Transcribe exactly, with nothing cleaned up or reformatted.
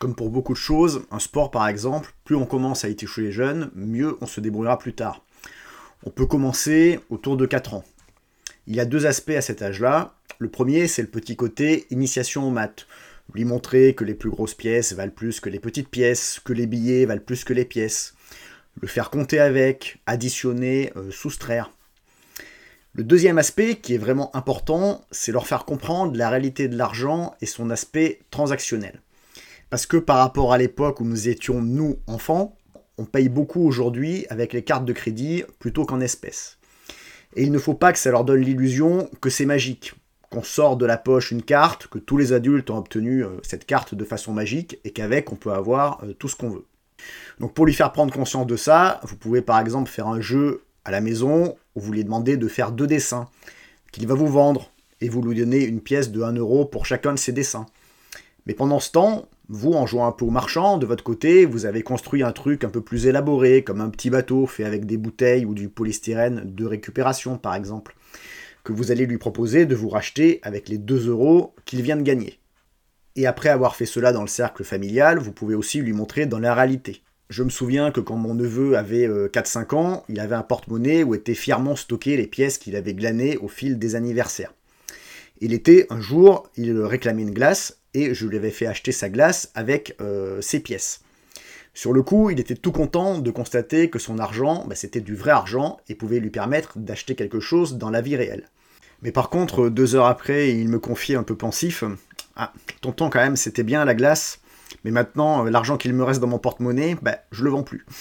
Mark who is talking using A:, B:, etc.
A: Comme pour beaucoup de choses, un sport par exemple, plus on commence à y toucher jeune, mieux on se débrouillera plus tard. On peut commencer autour de quatre ans. Il y a deux aspects à cet âge-là. Le premier, c'est le petit côté initiation aux maths. Lui montrer que les plus grosses pièces valent plus que les petites pièces, que les billets valent plus que les pièces. Le faire compter avec, additionner, euh, soustraire. Le deuxième aspect, qui est vraiment important, c'est leur faire comprendre la réalité de l'argent et son aspect transactionnel. Parce que par rapport à l'époque où nous étions, nous, enfants, on paye beaucoup aujourd'hui avec les cartes de crédit plutôt qu'en espèces. Et il ne faut pas que ça leur donne l'illusion que c'est magique, qu'on sort de la poche une carte, que tous les adultes ont obtenu cette carte de façon magique et qu'avec on peut avoir tout ce qu'on veut. Donc pour lui faire prendre conscience de ça, vous pouvez par exemple faire un jeu à la maison où vous lui demandez de faire deux dessins qu'il va vous vendre et vous lui donnez une pièce de un euro pour chacun de ces dessins. Mais pendant ce temps, vous, en jouant un peu au marchand, de votre côté, vous avez construit un truc un peu plus élaboré, comme un petit bateau fait avec des bouteilles ou du polystyrène de récupération, par exemple, que vous allez lui proposer de vous racheter avec les deux euros qu'il vient de gagner. Et après avoir fait cela dans le cercle familial, vous pouvez aussi lui montrer dans la réalité. Je me souviens que quand mon neveu avait quatre cinq ans, il avait un porte-monnaie où étaient fièrement stockées les pièces qu'il avait glanées au fil des anniversaires. Il était, un jour, il réclamait une glace, et je lui avais fait acheter sa glace avec euh, ses pièces. Sur le coup, il était tout content de constater que son argent, bah, c'était du vrai argent, et pouvait lui permettre d'acheter quelque chose dans la vie réelle. Mais par contre, deux heures après, il me confiait un peu pensif, « Ah, tonton, quand même, c'était bien la glace, mais maintenant, l'argent qu'il me reste dans mon porte-monnaie, bah, je le vends plus. »